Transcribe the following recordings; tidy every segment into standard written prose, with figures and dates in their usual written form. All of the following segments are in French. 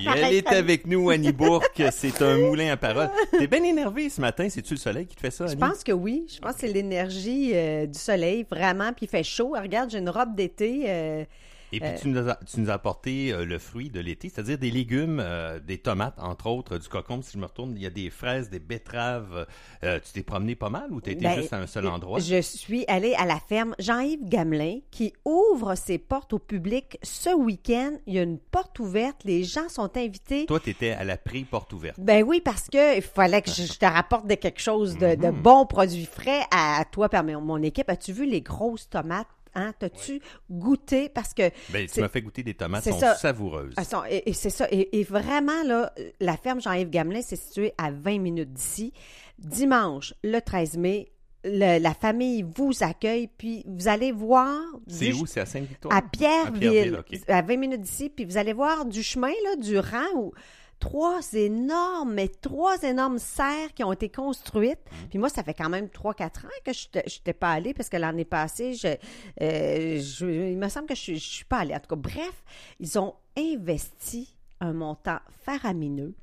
Elle est avec nous, Annie Bourque. C'est un moulin à paroles. T'es bien énervée ce matin. C'est-tu le soleil qui te fait ça, Annie? Je pense que oui. Je pense que c'est l'énergie du soleil, vraiment. Puis il fait chaud. Regarde, j'ai une robe d'été. Et puis tu nous as apporté le fruit de l'été, c'est-à-dire des légumes, des tomates, entre autres, du cocombe. Si je me retourne, il y a des fraises, des betteraves. Tu t'es promené pas mal ou tu étais juste à un seul endroit? Je suis allée à la ferme Jean-Yves Gamelin qui ouvre ses portes au public ce week-end. Il y a une porte ouverte. Les gens sont invités. Toi, tu étais à la porte ouverte. Ben oui, parce que il fallait que je te rapporte de quelque chose de bons produits frais à toi par mon équipe. As-tu vu les grosses tomates? Hein, t'as-tu goûté? Parce que... Ben, tu m'as fait goûter des tomates, elles sont savoureuses. Et c'est ça. Et vraiment, là, la ferme Jean-Yves Gamelin, c'est situé à 20 minutes d'ici. Dimanche, le 13 mai, la famille vous accueille, puis vous allez voir... C'est où? C'est à Sainte-Victoire? À Pierreville, okay. À 20 minutes d'ici. Puis vous allez voir du chemin, là, du rang où... Trois énormes serres qui ont été construites. Puis moi, ça fait quand même 3-4 ans que je n'étais pas allée parce que l'année passée, il me semble que je suis pas allée. En tout cas, bref, ils ont investi un montant faramineux,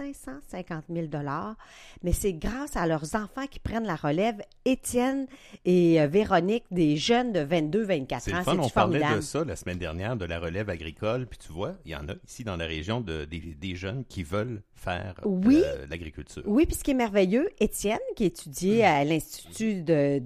550 000 $, mais c'est grâce à leurs enfants qui prennent la relève, Étienne et Véronique, des jeunes de 22-24 ans. C'est le fun, on parlait de ça la semaine dernière, de la relève agricole, puis tu vois, il y en a ici dans la région des jeunes qui veulent faire l'agriculture. Oui, puis ce qui est merveilleux, Étienne, qui étudiait à l'Institut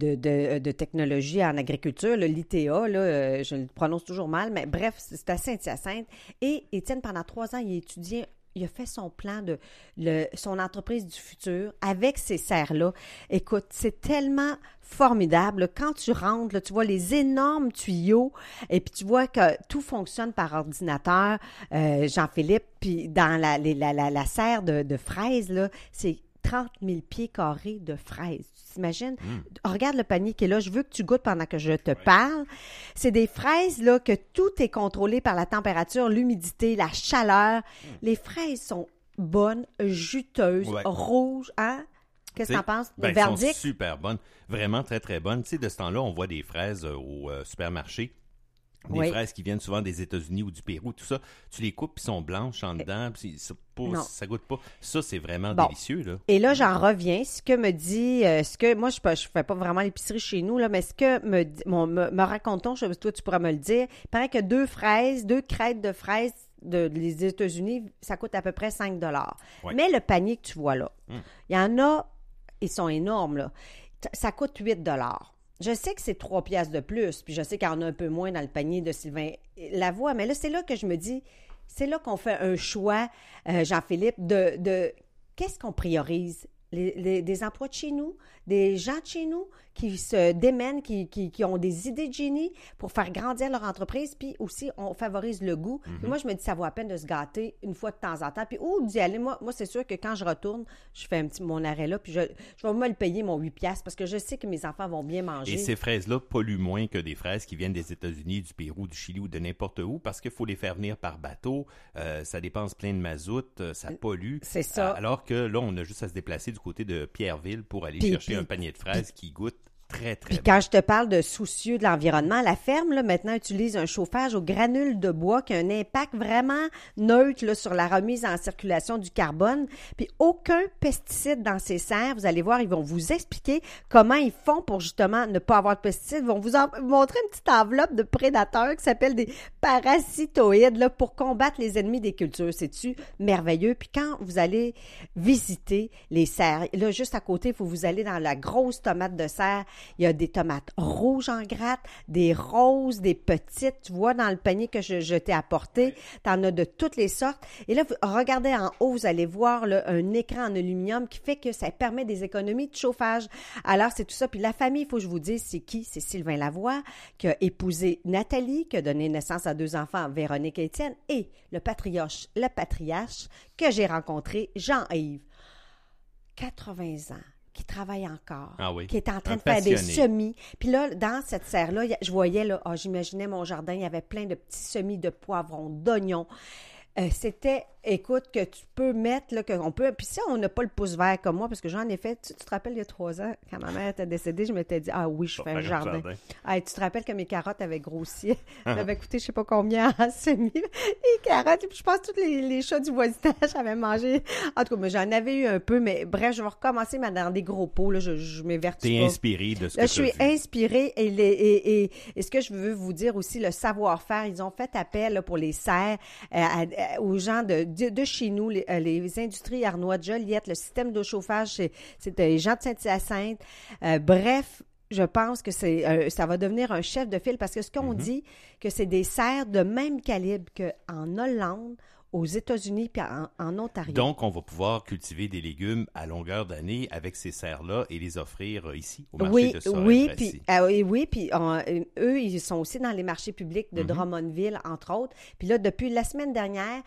de technologie en agriculture, le l'ITA, là, je le prononce toujours mal, mais bref, c'est à Saint-Hyacinthe, et Étienne, pendant 3 ans, il a fait son plan de son entreprise du futur avec ces serres-là. Écoute, c'est tellement formidable. Quand tu rentres, là, tu vois les énormes tuyaux et puis tu vois que tout fonctionne par ordinateur. Jean-Philippe, puis dans la serre de fraises, là, c'est 30 000 pieds carrés de fraises. Tu t'imagines? Regarde le panier qui est là. Je veux que tu goûtes pendant que je te parle. C'est des fraises là que tout est contrôlé par la température, l'humidité, la chaleur. Les fraises sont bonnes, juteuses, rouges. Hein? Qu'est-ce que tu en penses? Ben, elles sont super bonnes. Vraiment très, très bonnes. Tu sais, de ce temps-là, on voit des fraises au supermarché. Des fraises qui viennent souvent des États-Unis ou du Pérou, tout ça. Tu les coupes, puis sont blanches en dedans, puis ça goûte pas. Ça, c'est vraiment délicieux, là. Et là, j'en reviens. Ce que me dit, moi, je fais pas vraiment l'épicerie chez nous, là, mais ce que me raconte-t-on, toi, tu pourras me le dire. Il paraît que 2 crêtes de fraises des États-Unis, ça coûte à peu près 5 $. Ouais. Mais le panier que tu vois là, il y en a, ils sont énormes, là. Ça coûte 8 $. Je sais que c'est 3 piastres de plus, puis je sais qu'il y en a un peu moins dans le panier de Sylvain Lavoie, mais là, c'est là que je me dis, c'est là qu'on fait un choix, Jean-Philippe, de qu'est-ce qu'on priorise? Des emplois de chez nous, des gens de chez nous qui se démènent, qui ont des idées de génie pour faire grandir leur entreprise, puis aussi, on favorise le goût. Puis moi, je me dis, ça vaut la peine de se gâter une fois de temps en temps, puis d'y aller. Moi, c'est sûr que quand je retourne, je fais mon arrêt là, puis je vais me le payer, mon 8 piastres, parce que je sais que mes enfants vont bien manger. Et ces fraises-là polluent moins que des fraises qui viennent des États-Unis, du Pérou, du Chili ou de n'importe où, parce qu'il faut les faire venir par bateau, ça dépense plein de mazout, ça pollue. C'est ça. Alors que là, on a juste à se déplacer du côté de Pierreville pour aller chercher un panier de fraises qui goûte très, très Puis quand je te parle de soucieux de l'environnement, la ferme, là, maintenant, utilise un chauffage aux granules de bois qui a un impact vraiment neutre là, sur la remise en circulation du carbone. Puis aucun pesticide dans ces serres. Vous allez voir, ils vont vous expliquer comment ils font pour justement ne pas avoir de pesticides. Ils vont vous montrer une petite enveloppe de prédateurs qui s'appelle des parasitoïdes là, pour combattre les ennemis des cultures. C'est-tu merveilleux? Puis quand vous allez visiter les serres, là, juste à côté, il faut vous aller dans la grosse tomate de serre. Il y a des tomates rouges en gratte, des roses, des petites. Tu vois, dans le panier que je t'ai apporté, tu en as de toutes les sortes. Et là, regardez en haut, vous allez voir là, un écran en aluminium qui fait que ça permet des économies de chauffage. Alors, c'est tout ça. Puis la famille, il faut que je vous dise, c'est qui? C'est Sylvain Lavoie qui a épousé Nathalie, qui a donné naissance à 2 enfants, Véronique et Étienne, et le patriarche que j'ai rencontré, Jean-Yves, 80 ans. Qui travaille encore, qui est en train de faire des semis. Puis là, dans cette serre-là, je voyais, là, j'imaginais mon jardin, il y avait plein de petits semis de poivrons, d'oignons. C'était écoute, que tu peux mettre, là, qu'on peut... Puis si on n'a pas le pouce vert comme moi, parce que j'en ai fait, tu te rappelles, il y a 3 ans, quand ma mère était décédée, je m'étais dit, ah oui, je fais un jardin. Ah, tu te rappelles que mes carottes avaient grossi. J'avais coûté je sais pas combien en semis. Les carottes, et puis je pense que tous les chats du voisinage avaient mangé. En tout cas, mais j'en avais eu un peu, mais bref, je vais recommencer dans des gros pots, là, je m'évertue pas. T'es inspirée de ce que là, tu je suis inspirée et ce que je veux vous dire aussi, le savoir-faire, ils ont fait appel là, pour les serres aux gens de chez nous, les industries Arnois de Joliette, le système d'eau chauffage, c'est des gens de Saint-Hyacinthe. Bref, je pense que ça va devenir un chef de file parce que ce qu'on dit, que c'est des serres de même calibre qu'en Hollande, aux États-Unis puis en Ontario. Donc, on va pouvoir cultiver des légumes à longueur d'année avec ces serres-là et les offrir ici, au marché de Sorel-Tracy. Puis eux, ils sont aussi dans les marchés publics de Drummondville, entre autres. Puis là, depuis la semaine dernière,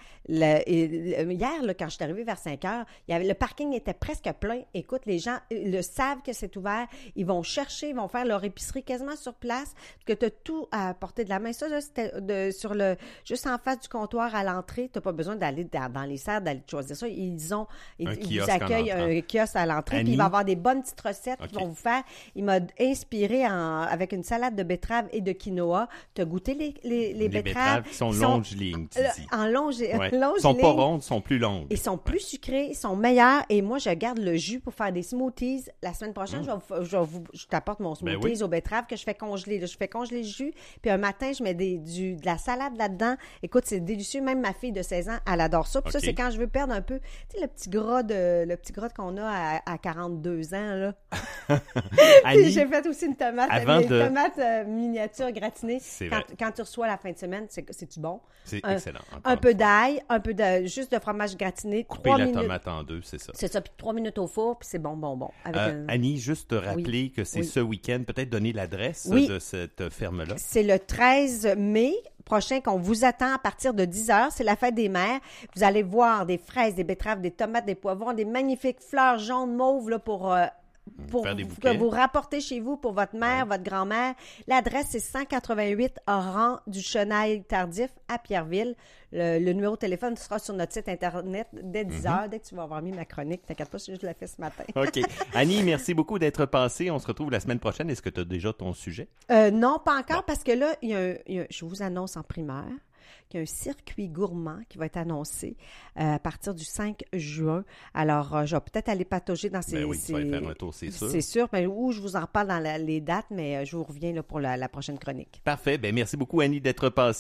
hier, là, quand je suis arrivée vers 5 heures, le parking était presque plein. Écoute, les gens le savent que c'est ouvert. Ils vont chercher, ils vont faire leur épicerie quasiment sur place, que tu as tout à portée de la main. Ça, là, c'était juste en face du comptoir à l'entrée. Tu n'as pas besoin d'aller dans les serres, d'aller choisir ça. Ils vous accueillent un kiosque à l'entrée, puis il va y avoir des bonnes petites recettes qu'ils vont vous faire. Il m'a inspiré avec une salade de betteraves et de quinoa. Tu as goûté les betteraves qui sont longe-lignes, tu dis. En longe-lignes. Ils sont pas rondes, sont plus longues. Ils sont plus sucrés, ils sont meilleurs. Et moi, je garde le jus pour faire des smoothies. La semaine prochaine, je t'apporte mon smoothies aux betteraves que je fais congeler. Là, je fais congeler le jus, puis un matin, je mets de la salade là-dedans. Écoute, c'est délicieux. Même ma fille de 16 ans, elle adore ça. Puis ça, c'est quand je veux perdre un peu, tu sais, le petit gras qu'on a à 42 ans, là. Annie, j'ai fait aussi une tomate, tomate miniature gratinée. Quand tu reçois la fin de semaine, c'est-tu bon? C'est excellent. Un peu d'ail, juste de fromage gratiné. Couper la tomate en deux, c'est ça. C'est ça, puis 3 minutes au four, puis c'est bon. Annie, juste te rappeler que c'est ce week-end, peut-être donner l'adresse de cette ferme-là. C'est le 13 mai prochain qu'on vous attend à partir de 10h. C'est la fête des mères. Vous allez voir des fraises, des betteraves, des tomates, des poivrons, des magnifiques fleurs jaunes mauves là, pour que vous rapportez chez vous pour votre mère, votre grand-mère. L'adresse, c'est 188 rang du Chenail Tardif à Pierreville. Le numéro de téléphone sera sur notre site Internet dès 10h. Dès que tu vas avoir mis ma chronique, t'inquiète pas, je l'ai fait ce matin. OK. Annie, merci beaucoup d'être passée. On se retrouve la semaine prochaine. Est-ce que tu as déjà ton sujet? Non, pas encore, parce que là, je vous annonce en primeur qu'il y a un circuit gourmand qui va être annoncé à partir du 5 juin. Alors, je vais peut-être aller patauger dans ces... Ben oui, tu vas aller faire un tour, c'est sûr. C'est sûr, ou je vous en reparle dans les dates, mais je vous reviens là, pour la prochaine chronique. Parfait. Ben merci beaucoup, Annie, d'être passée.